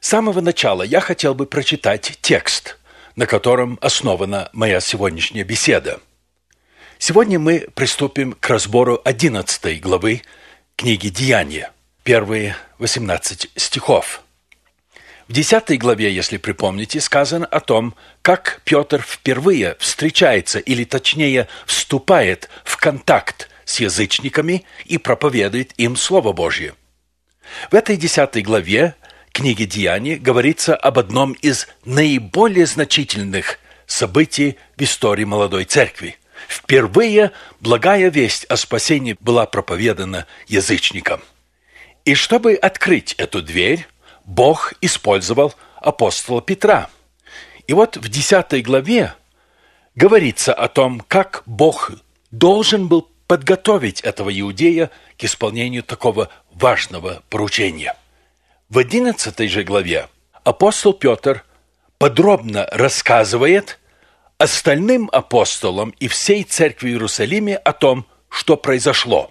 С самого начала я хотел бы прочитать текст, на котором основана моя сегодняшняя беседа. Сегодня мы приступим к разбору 11 главы книги «Деяния», первые 18 стихов. В 10 главе, если припомните, сказано о том, как Петр впервые встречается, или точнее вступает в контакт с язычниками и проповедует им Слово Божье. В этой 10 главе книги «Деяний» говорится об одном из наиболее значительных событий в истории молодой церкви. Впервые благая весть о спасении была проповедана язычникам. И чтобы открыть эту дверь, Бог использовал апостола Петра. И вот в 10 главе говорится о том, как Бог должен был подготовить этого иудея к исполнению такого важного поручения. В 11 же главе апостол Петр подробно рассказывает остальным апостолам и всей церкви в Иерусалиме о том, что произошло.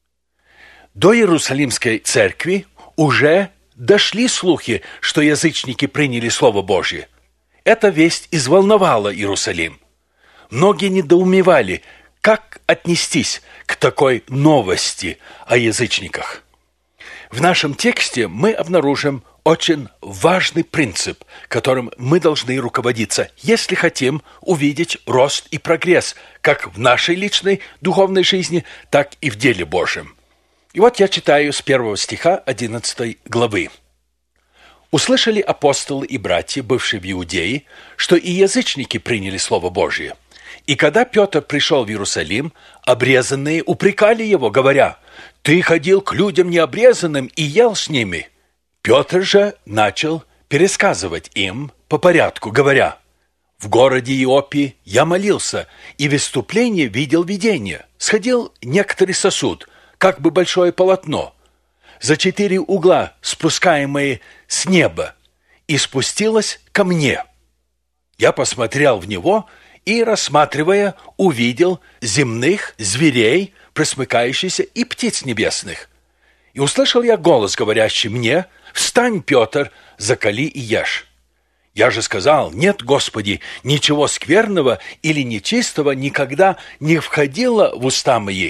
До Иерусалимской церкви уже дошли слухи, что язычники приняли Слово Божье. Эта весть изволновала Иерусалим. Многие недоумевали, как отнестись к такой новости о язычниках. В нашем тексте мы обнаружим очень важный принцип, которым мы должны руководиться, если хотим увидеть рост и прогресс как в нашей личной духовной жизни, так и в деле Божьем. И вот я читаю с 1 стиха 11 главы. «Услышали апостолы и братья, бывшие в Иудее, что и язычники приняли Слово Божие. И когда Петр пришел в Иерусалим, обрезанные упрекали его, говоря: „Ты ходил к людям необрезанным и ел с ними“. Петр же начал пересказывать им по порядку, говоря: „В городе Иоппе я молился, и в исступлении видел видение. Сходил некоторый сосуд, как бы большое полотно, за 4 угла, спускаемые с неба, и спустилось ко мне. Я посмотрел в него и, рассматривая, увидел земных зверей, пресмыкающихся, и птиц небесных. И услышал я голос, говорящий мне: „Встань, Петр, закали и ешь“. Я же сказал: „Нет, Господи, ничего скверного или нечистого никогда не входило в уста мои“.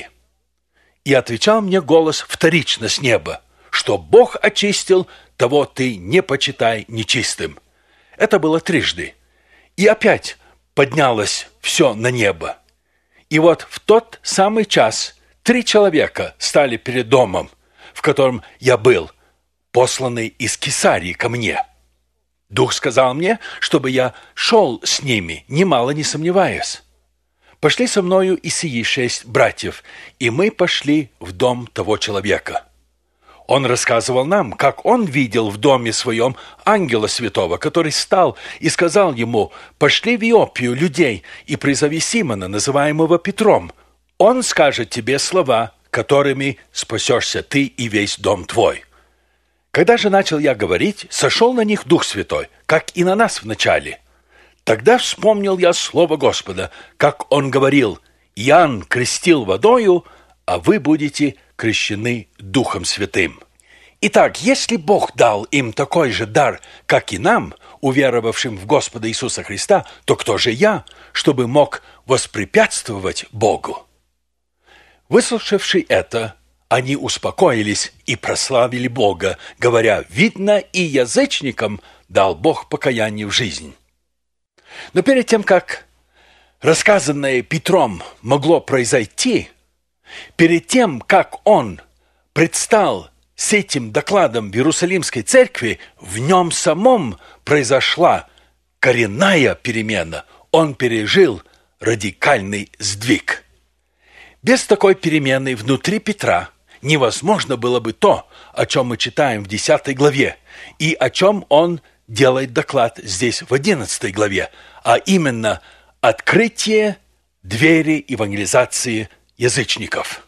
И отвечал мне голос вторично с неба: „Что Бог очистил, того ты не почитай нечистым“. Это было трижды. И опять поднялось все на небо. И вот в тот самый час 3 человека стали перед домом, в котором я был, посланный из Кесарии ко мне. Дух сказал мне, чтобы я шел с ними, немало не сомневаясь. Пошли со мною и сии 6 братьев, и мы пошли в дом того человека. Он рассказывал нам, как он видел в доме своем ангела святого, который стал и сказал ему: „Пошли в Иоппию людей и призови Симона, называемого Петром. Он скажет тебе слова, которыми спасешься ты и весь дом твой“. Когда же начал я говорить, сошел на них Дух Святой, как и на нас вначале. Тогда вспомнил я слово Господа, как он говорил: „Иоанн крестил водою, а вы будете крещены Духом Святым“. Итак, если Бог дал им такой же дар, как и нам, уверовавшим в Господа Иисуса Христа, то кто же я, чтобы мог воспрепятствовать Богу? Выслушавши это, они успокоились и прославили Бога, говоря: „Видно, и язычникам дал Бог покаяние в жизнь“. Но перед тем, как рассказанное Петром могло произойти, перед тем, как он предстал с этим докладом в Иерусалимской церкви, в нем самом произошла коренная перемена. Он пережил радикальный сдвиг. Без такой перемены внутри Петра невозможно было бы то, о чем мы читаем в 10 главе, и о чем он делает доклад здесь в 11 главе, а именно открытие двери евангелизации язычников.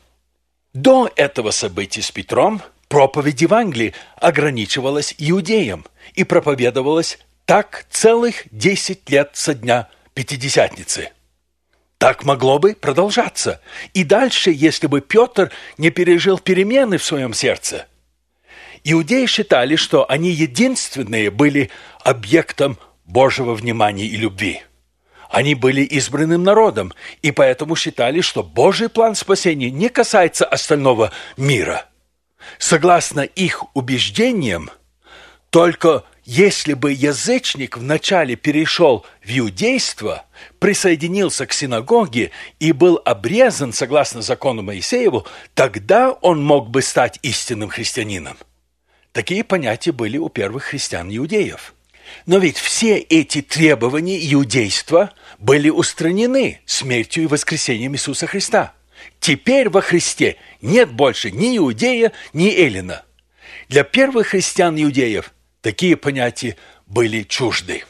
До этого события с Петром проповедь Евангелия ограничивалась иудеям и проповедовалась так целых 10 лет со дня Пятидесятницы. Так могло бы продолжаться и дальше, если бы Петр не пережил перемены в своем сердце. Иудеи считали, что они единственные были объектом Божьего внимания и любви. Они были избранным народом, и поэтому считали, что Божий план спасения не касается остального мира. Согласно их убеждениям, только если бы язычник вначале перешел в иудейство, присоединился к синагоге и был обрезан согласно закону Моисееву, тогда он мог бы стать истинным христианином. Такие понятия были у первых христиан-иудеев. Но ведь все эти требования иудейства были устранены смертью и воскресением Иисуса Христа. Теперь во Христе нет больше ни иудея, ни эллина. Для первых христиан-иудеев такие понятия были чужды.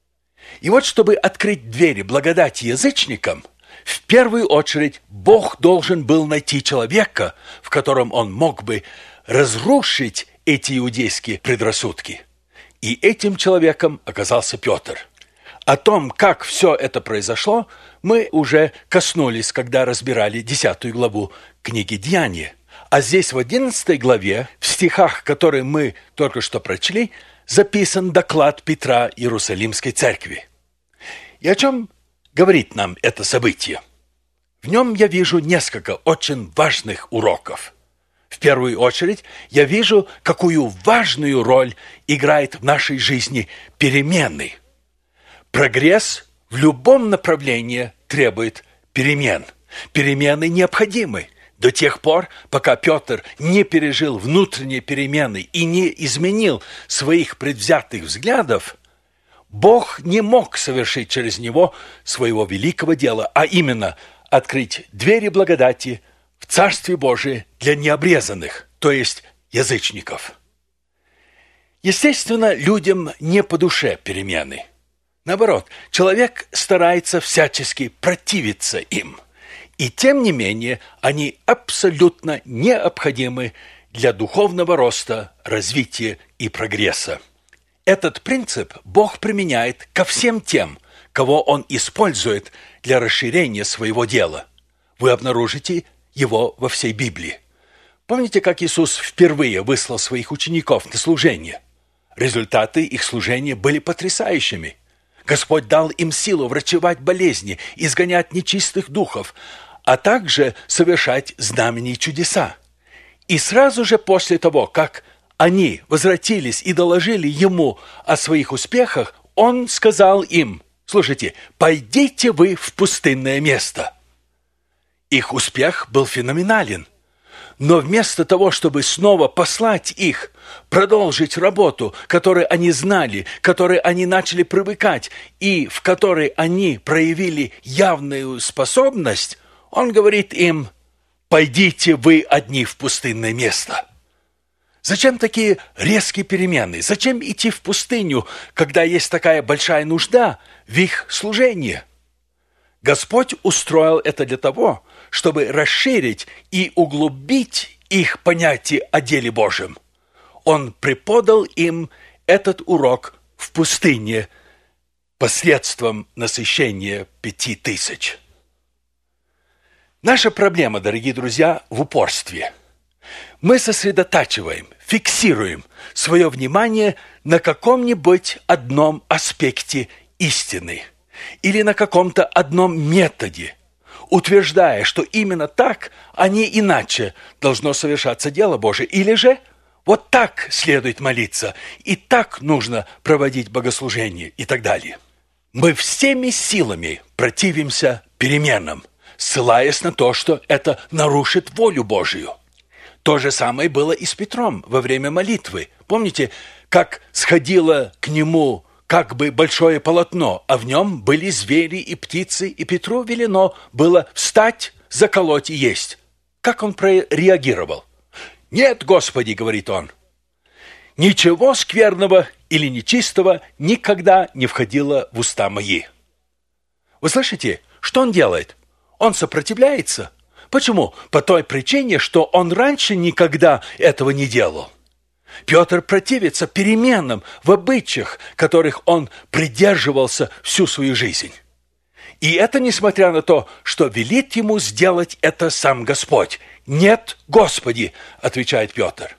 И вот, чтобы открыть двери благодати язычникам, в первую очередь Бог должен был найти человека, в котором Он мог бы разрушить эти иудейские предрассудки. И этим человеком оказался Петр. О том, как все это произошло, мы уже коснулись, когда разбирали 10 главу книги «Деяния». А здесь в 11 главе, в стихах, которые мы только что прочли, записан доклад Петра Иерусалимской церкви. И о чем говорит нам это событие? В нем я вижу несколько очень важных уроков. В первую очередь, я вижу, какую важную роль играет в нашей жизни перемены. Прогресс в любом направлении требует перемен. Перемены необходимы. До тех пор, пока Петр не пережил внутренние перемены и не изменил своих предвзятых взглядов, Бог не мог совершить через него своего великого дела, а именно открыть двери благодати в Царстве Божие для необрезанных, то есть язычников. Естественно, людям не по душе перемены. Наоборот, человек старается всячески противиться им. И тем не менее, они абсолютно необходимы для духовного роста, развития и прогресса. Этот принцип Бог применяет ко всем тем, кого Он использует для расширения своего дела. Вы обнаружите его во всей Библии. Помните, как Иисус впервые выслал своих учеников на служение? Результаты их служения были потрясающими. Господь дал им силу врачевать болезни, изгонять нечистых духов, а также совершать знамения и чудеса. И сразу же после того, как они возвратились и доложили Ему о своих успехах, Он сказал им: слушайте, пойдите вы в пустынное место. Их успех был феноменален. Но вместо того, чтобы снова послать их, продолжить работу, которую они знали, к которой они начали привыкать и в которой они проявили явную способность, Он говорит им: пойдите вы одни в пустынное место. Зачем такие резкие перемены? Зачем идти в пустыню, когда есть такая большая нужда в их служении? Господь устроил это для того, чтобы расширить и углубить их понятие о деле Божьем. Он преподал им этот урок в пустыне посредством насыщения 5000. Наша проблема, дорогие друзья, в упорстве. Мы сосредотачиваем, фиксируем свое внимание на каком-нибудь одном аспекте истины или на каком-то одном методе, утверждая, что именно так, а не иначе должно совершаться дело Божие. Или же вот так следует молиться, и так нужно проводить богослужение и так далее. Мы всеми силами противимся переменам, ссылаясь на то, что это нарушит волю Божию. То же самое было и с Петром во время молитвы. Помните, как сходило к нему как бы большое полотно, а в нем были звери и птицы, и Петру велено было встать, заколоть и есть. Как он реагировал? «Нет, Господи, — говорит он, — ничего скверного или нечистого никогда не входило в уста мои». Вы слышите, что он делает? Он сопротивляется. Почему? По той причине, что он раньше никогда этого не делал. Петр противится переменам в обычаях, которых он придерживался всю свою жизнь. И это несмотря на то, что велит ему сделать это сам Господь. «Нет, Господи!» – отвечает Петр.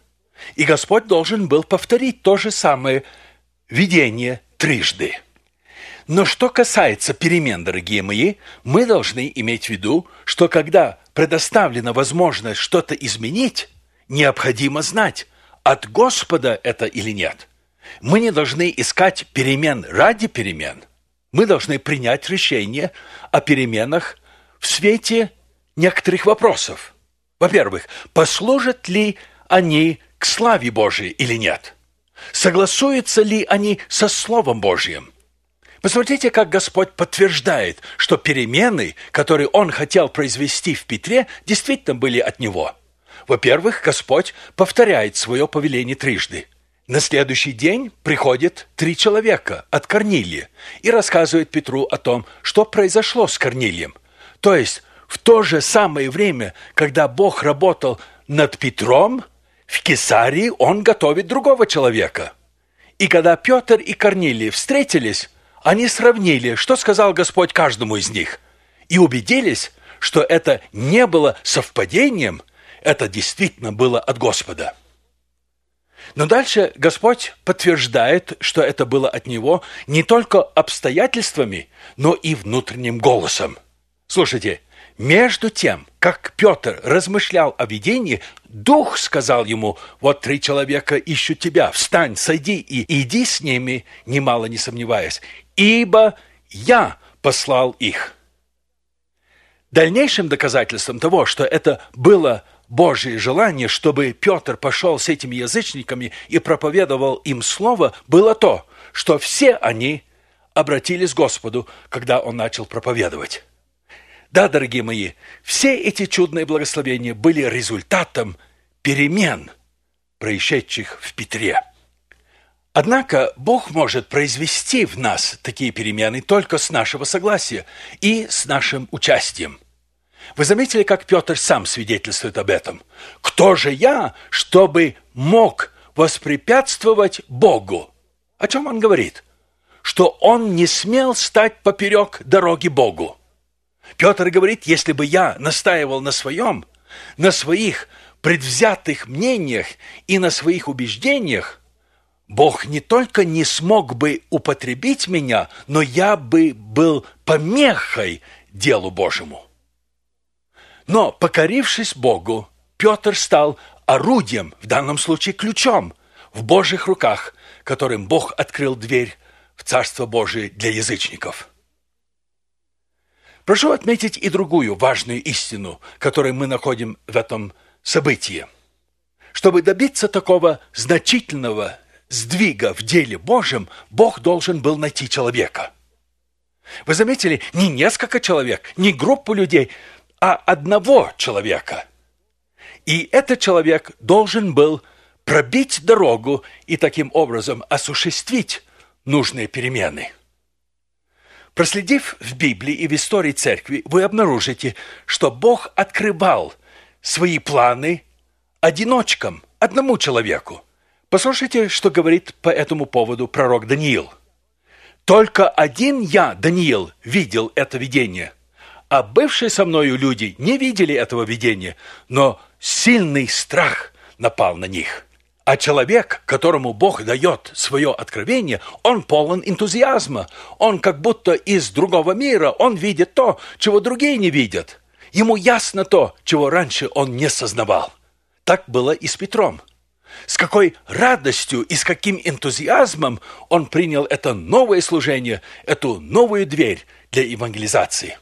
И Господь должен был повторить то же самое видение трижды. Но что касается перемен, дорогие мои, мы должны иметь в виду, что когда предоставлена возможность что-то изменить, необходимо знать, от Господа это или нет. Мы не должны искать перемен ради перемен. Мы должны принять решение о переменах в свете некоторых вопросов. Во-первых, послужат ли они к славе Божией или нет? Согласуются ли они со Словом Божьим? Посмотрите, как Господь подтверждает, что перемены, которые Он хотел произвести в Петре, действительно были от Него. Во-первых, Господь повторяет свое повеление трижды. На следующий день приходит 3 человека от Корнилия и рассказывает Петру о том, что произошло с Корнилием. То есть, в то же самое время, когда Бог работал над Петром, в Кесарии Он готовит другого человека. И когда Петр и Корнилий встретились, они сравнили, что сказал Господь каждому из них, и убедились, что это не было совпадением, это действительно было от Господа. Но дальше Господь подтверждает, что это было от Него не только обстоятельствами, но и внутренним голосом. Слушайте, между тем, как Петр размышлял о видении, Дух сказал ему: «Вот 3 человека ищут тебя, встань, сойди и иди с ними, немало не сомневаясь, ибо я послал их». Дальнейшим доказательством того, что это было Божье желание, чтобы Петр пошел с этими язычниками и проповедовал им слово, было то, что все они обратились к Господу, когда он начал проповедовать. Да, дорогие мои, все эти чудные благословения были результатом перемен, происшедших в Петре. Однако Бог может произвести в нас такие перемены только с нашего согласия и с нашим участием. Вы заметили, как Петр сам свидетельствует об этом? «Кто же я, чтобы мог воспрепятствовать Богу?» О чем он говорит? Что он не смел стать поперек дороги Богу. Петр говорит: если бы я настаивал на своем, на своих предвзятых мнениях и на своих убеждениях, Бог не только не смог бы употребить меня, но я бы был помехой делу Божьему. Но, покорившись Богу, Петр стал орудием, в данном случае ключом, в Божьих руках, которым Бог открыл дверь в Царство Божие для язычников. Прошу отметить и другую важную истину, которую мы находим в этом событии. Чтобы добиться такого значительного сдвига в деле Божьем, Бог должен был найти человека. Вы заметили, не несколько человек, не группу людей, а одного человека. И этот человек должен был пробить дорогу и таким образом осуществить нужные перемены. Проследив в Библии и в истории церкви, вы обнаружите, что Бог открывал свои планы одиночкам, одному человеку. Послушайте, что говорит по этому поводу пророк Даниил. «Только один я, Даниил, видел это видение, а бывшие со мною люди не видели этого видения, но сильный страх напал на них». А человек, которому Бог дает свое откровение, он полон энтузиазма. Он как будто из другого мира, он видит то, чего другие не видят. Ему ясно то, чего раньше он не сознавал. Так было и с Петром. С какой радостью и с каким энтузиазмом он принял это новое служение, эту новую дверь для евангелизации.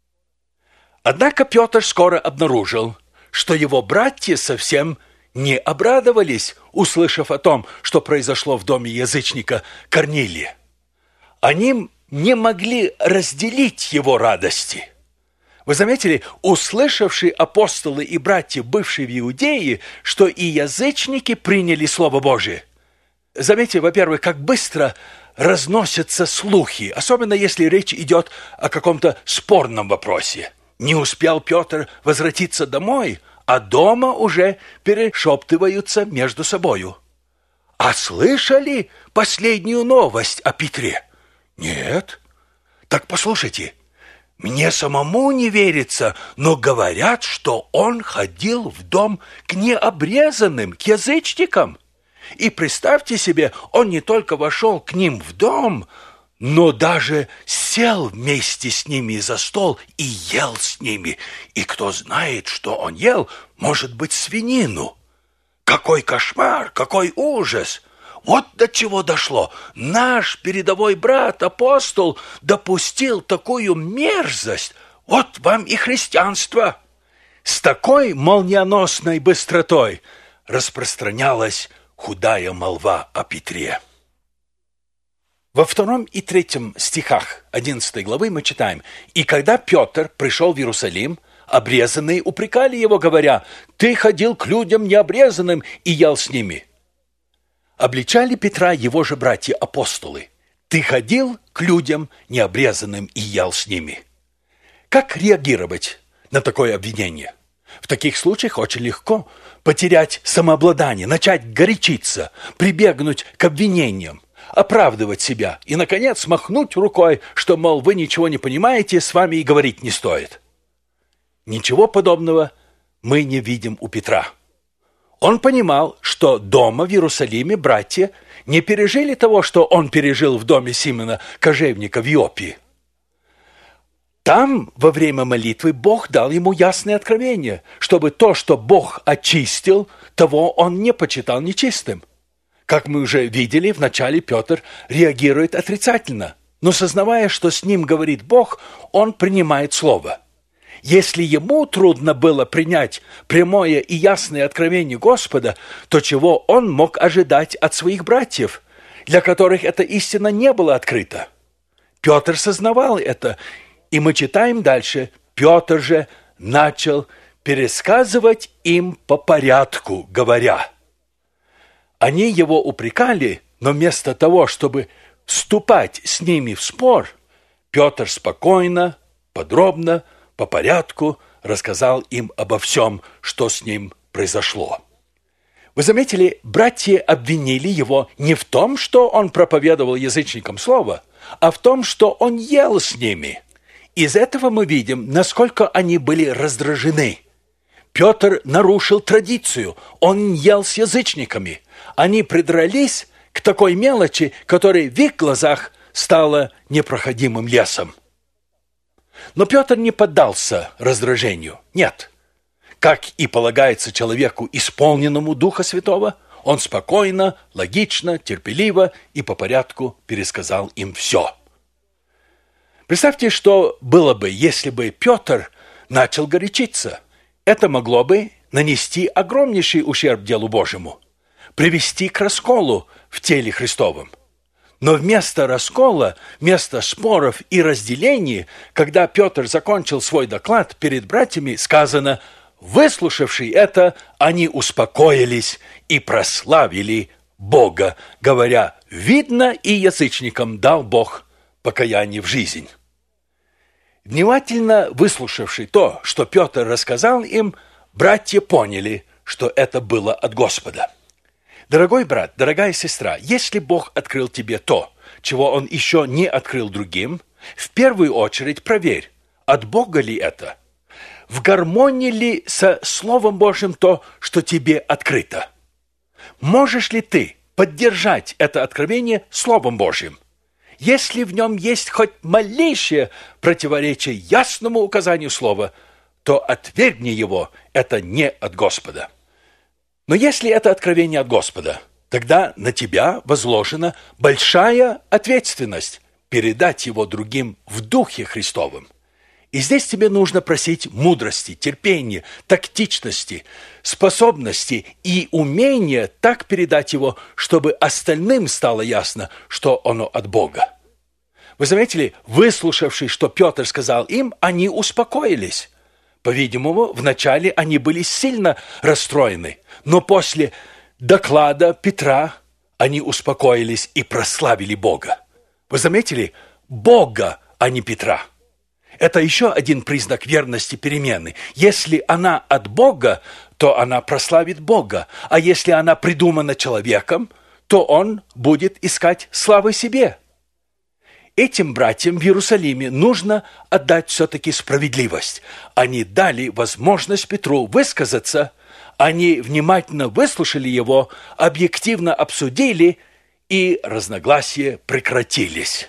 Однако Петр скоро обнаружил, что его братья совсем не обрадовались, услышав о том, что произошло в доме язычника Корнилия. Они не могли разделить его радости. Вы заметили, услышавшие апостолы и братья, бывшие в Иудее, что и язычники приняли Слово Божие. Заметьте, во-первых, как быстро разносятся слухи, особенно если речь идет о каком-то спорном вопросе. Не успел Петр возвратиться домой, а дома уже перешептываются между собою. А слышали последнюю новость о Петре? Нет. Так послушайте, Мне самому не верится, но говорят, что он ходил в дом к необрезанным, к язычникам. И представьте себе, он не только вошел к ним в дом, но даже сел вместе с ними за стол и ел с ними. И кто знает, что он ел, может быть, свинину. Какой кошмар, какой ужас! Вот до чего дошло. Наш передовой брат, апостол, допустил такую мерзость. Вот вам и христианство. С такой молниеносной быстротой распространялась худая молва о Петре. Во 2 и 3 стихах 11 главы мы читаем: «И когда Петр пришел в Иерусалим, обрезанные упрекали его, говоря: „Ты ходил к людям необрезанным и ел с ними“». Обличали Петра его же братья-апостолы: «Ты ходил к людям необрезанным и ел с ними». Как реагировать на такое обвинение? В таких случаях очень легко потерять самообладание, начать горячиться, прибегнуть к обвинениям, оправдывать себя и, наконец, махнуть рукой, что, мол, вы ничего не понимаете, с вами и говорить не стоит. Ничего подобного мы не видим у Петра. Он понимал, что дома в Иерусалиме братья не пережили того, что он пережил в доме Симона Кожевника в Иопии. Там во время молитвы Бог дал ему ясное откровение, чтобы то, что Бог очистил, того он не почитал нечистым. Как мы уже видели, вначале Петр реагирует отрицательно, но сознавая, что с ним говорит Бог, он принимает слово. Если ему трудно было принять прямое и ясное откровение Господа, то чего он мог ожидать от своих братьев, для которых эта истина не была открыта? Петр сознавал это, и мы читаем дальше: Петр же начал пересказывать им по порядку, говоря. Они его упрекали, но вместо того, чтобы вступать с ними в спор, Петр спокойно, подробно, по порядку рассказал им обо всем, что с ним произошло. Вы заметили, братья обвинили его не в том, что он проповедовал язычникам слово, а в том, что он ел с ними. Из этого мы видим, насколько они были раздражены. Петр нарушил традицию, он ел с язычниками. Они придрались к такой мелочи, которая в их глазах стала непроходимым лесом. Но Петр не поддался раздражению. Нет. Как и полагается человеку, исполненному Духа Святого, он спокойно, логично, терпеливо и по порядку пересказал им все. Представьте, что было бы, если бы Петр начал горячиться. Это могло бы нанести огромнейший ущерб делу Божьему, привести к расколу в теле Христовом. Но вместо раскола, вместо споров и разделений, когда Петр закончил свой доклад перед братьями, сказано: выслушавши это, они успокоились и прославили Бога, говоря: видно, и язычникам дал Бог покаяние в жизнь. Внимательно выслушавши то, что Петр рассказал им, братья поняли, что это было от Господа. Дорогой брат, дорогая сестра, если Бог открыл тебе то, чего Он еще не открыл другим, в первую очередь проверь, от Бога ли это? В гармонии ли со Словом Божьим то, что тебе открыто? Можешь ли ты поддержать это откровение Словом Божьим? Если в нем есть хоть малейшее противоречие ясному указанию Слова, то отвергни его, это не от Господа. Но если это откровение от Господа, тогда на тебя возложена большая ответственность передать его другим в Духе Христовом. И здесь тебе нужно просить мудрости, терпения, тактичности, способности и умения так передать его, чтобы остальным стало ясно, что оно от Бога. Вы заметили, выслушавши, что Петр сказал им, они успокоились. По-видимому, вначале они были сильно расстроены, но после доклада Петра они успокоились и прославили Бога. Вы заметили? Бога, а не Петра. Это еще один признак верности перемены. Если она от Бога, то она прославит Бога, а если она придумана человеком, то он будет искать славы себе. Этим братьям в Иерусалиме нужно отдать все-таки справедливость. Они дали возможность Петру высказаться, они внимательно выслушали его, объективно обсудили, и разногласия прекратились.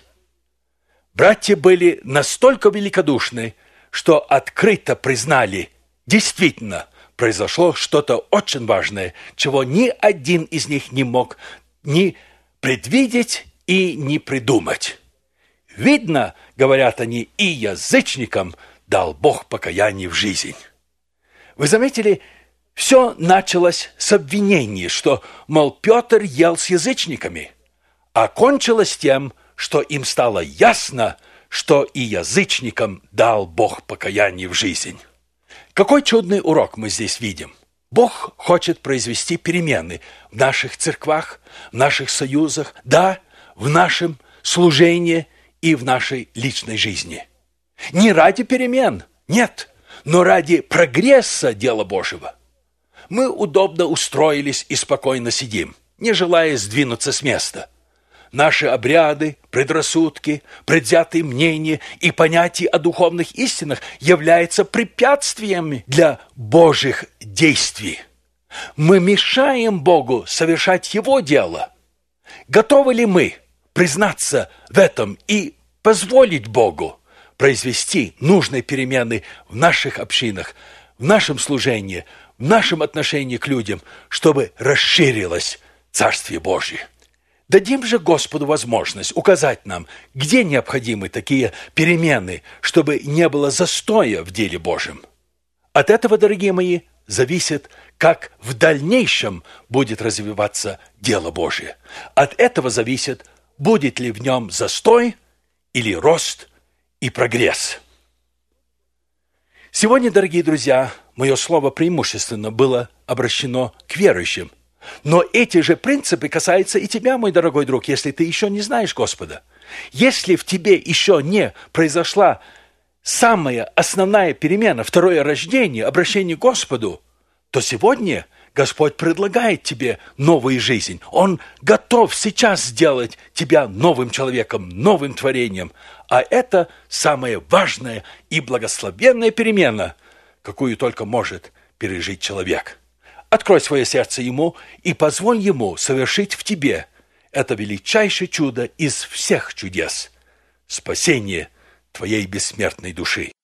Братья были настолько великодушны, что открыто признали, действительно, произошло что-то очень важное, чего ни один из них не мог ни предвидеть и не придумать. Видно, говорят они, и язычникам дал Бог покаяние в жизнь. Вы заметили, все началось с обвинений, что, мол, Петр ел с язычниками, а кончилось тем, что им стало ясно, что и язычникам дал Бог покаяние в жизнь. Какой чудный урок мы здесь видим. Бог хочет произвести перемены в наших церквах, в наших союзах, да, в нашем служении и в нашей личной жизни. Не ради перемен, нет, но ради прогресса дела Божьего. Мы удобно устроились и спокойно сидим, не желая сдвинуться с места. Наши обряды, предрассудки, предвзятые мнения и понятия о духовных истинах являются препятствиями для Божьих действий. Мы мешаем Богу совершать Его дело. Готовы ли мы признаться в этом и позволить Богу произвести нужные перемены в наших общинах, в нашем служении, в нашем отношении к людям, чтобы расширилось Царствие Божье? Дадим же Господу возможность указать нам, где необходимы такие перемены, чтобы не было застоя в деле Божьем. От этого, дорогие мои, зависит, как в дальнейшем будет развиваться дело Божье. От этого зависит, будет ли в нем застой или рост и прогресс. Сегодня, дорогие друзья, мое слово преимущественно было обращено к верующим. Но эти же принципы касаются и тебя, мой дорогой друг, если ты еще не знаешь Господа. Если в тебе еще не произошла самая основная перемена, второе рождение, обращение к Господу, то сегодня Господь предлагает тебе новую жизнь. Он готов сейчас сделать тебя новым человеком, новым творением. А это самая важная и благословенная перемена, какую только может пережить человек. Открой свое сердце Ему и позволь Ему совершить в тебе это величайшее чудо из всех чудес – спасение твоей бессмертной души.